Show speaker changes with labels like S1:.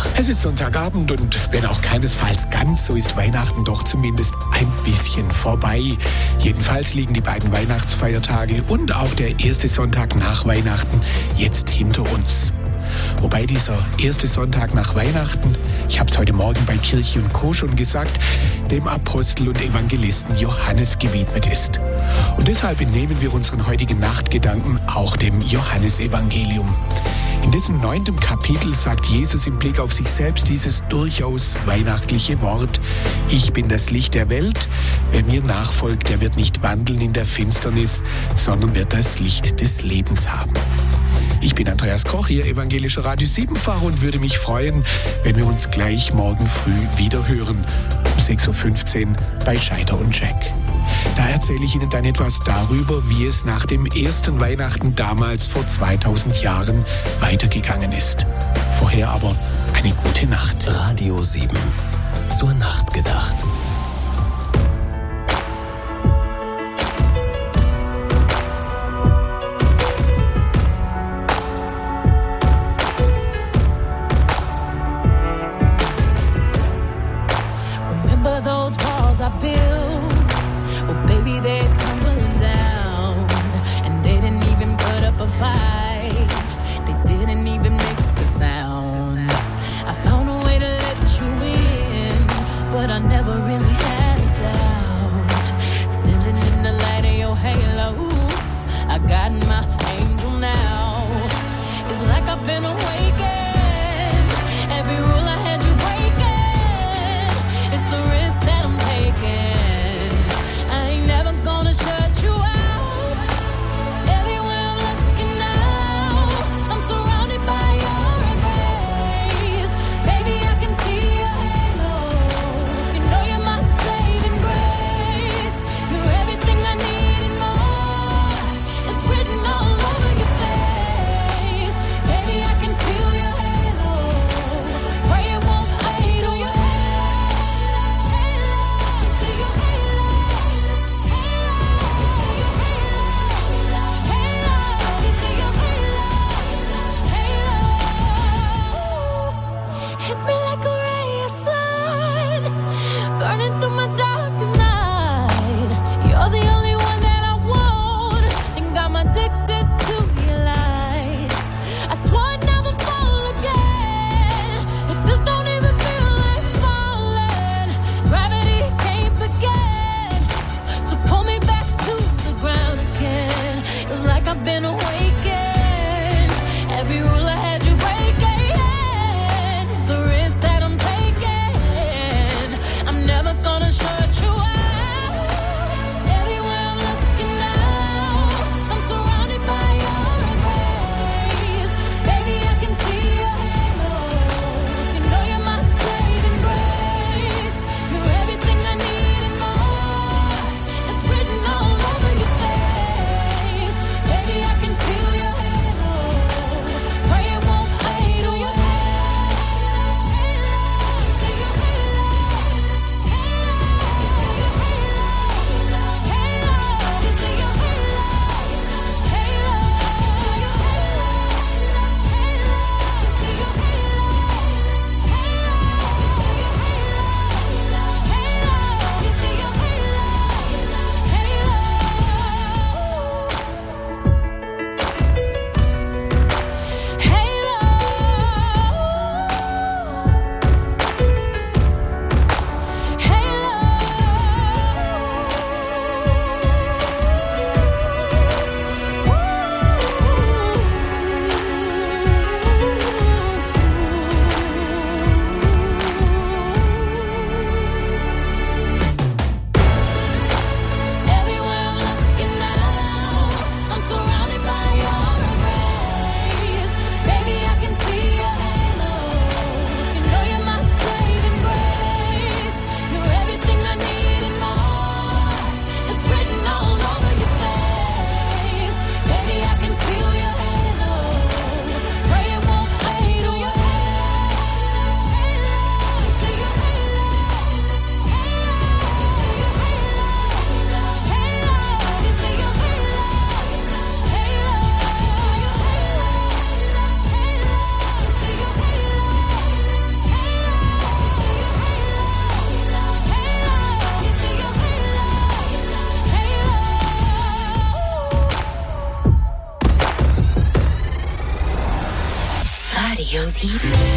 S1: Nacht.
S2: Es ist Sonntagabend und wenn auch keinesfalls ganz, so ist Weihnachten doch zumindest ein bisschen vorbei. Jedenfalls liegen die beiden Weihnachtsfeiertage und auch der erste Sonntag nach Weihnachten jetzt hinter uns. Wobei dieser erste Sonntag nach Weihnachten, ich habe es heute Morgen bei Kirche und Co. schon gesagt, dem Apostel und Evangelisten Johannes gewidmet ist. Und deshalb entnehmen wir unseren heutigen Nachtgedanken auch dem Johannesevangelium. In dessen 9. Kapitel sagt Jesus im Blick auf sich selbst dieses durchaus weihnachtliche Wort: Ich bin das Licht der Welt. Wer mir nachfolgt, der wird nicht wandeln in der Finsternis, sondern wird das Licht des Lebens haben. Ich bin Andreas Koch, Ihr evangelischer Radio 7-Fahrer und würde mich freuen, wenn wir uns gleich morgen früh wieder hören, um 6.15 Uhr bei Scheider und Jack. Da erzähle ich Ihnen dann etwas darüber, wie es nach dem ersten Weihnachten damals vor 2000 Jahren weitergegangen ist. Vorher aber eine gute Nacht.
S1: Radio 7. Zur Nacht gedacht.
S3: Remember those walls I built? Well, baby, they're tumbling down. And they didn't even put up a fight. They didn't even make a sound. I found a way to let you in, but I never really had a doubt. Standing in the light of your halo, I got my angel now. It's like I've been awakened. Every rule I had you breaking. It's the risk that I'm taking. I ain't never gonna shut you out. Everywhere I'm looking now, I'm surrounded by your embrace. Baby, I can see your halo. You know you're my saving grace. You're everything I need and more. It's written all over your face. Baby, I can feel
S4: 7.